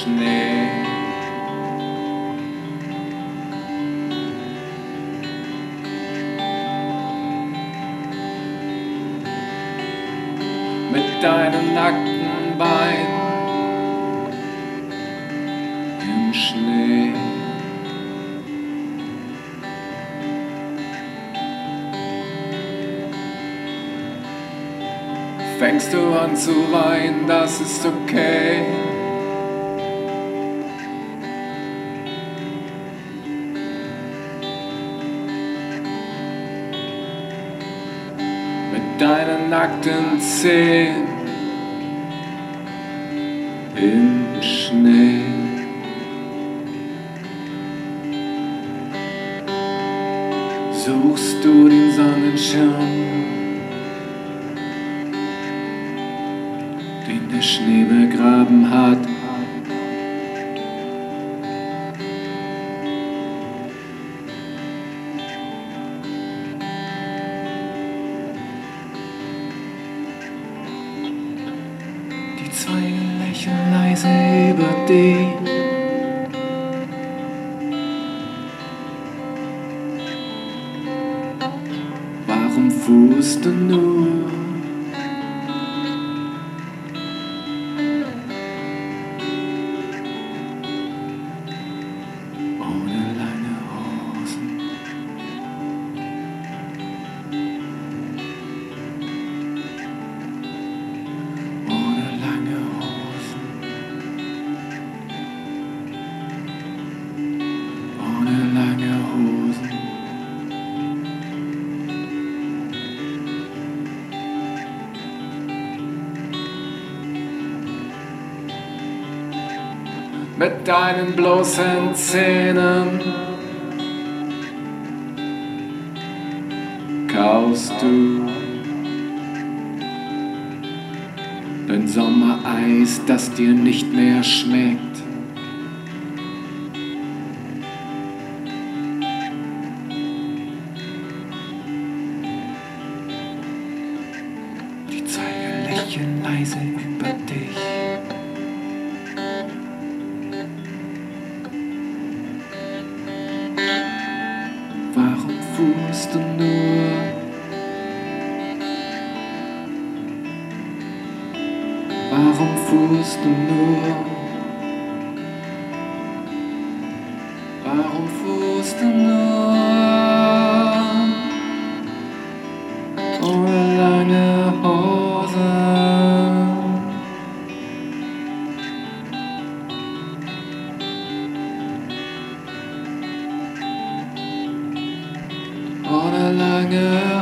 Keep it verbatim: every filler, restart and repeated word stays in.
Schnee. Mit deinen nackten Beinen im Schnee. Fängst du an zu weinen, das ist okay. Mit deinen nackten Zehen im Schnee. Suchst du den Sonnenschirm, den der Schnee begraben hat. Die Zweige lächeln leise über dich. Warum fuhrst du nur? Mit deinen bloßen Zähnen kaust du dein Sommereis, das dir nicht mehr schmeckt. Die Zweige lächeln leise über dich. Warum fuhrst du nur? Warum fuhrst du nur? Warum fuhrst du nur? Ohne lange Hose. Ohne lange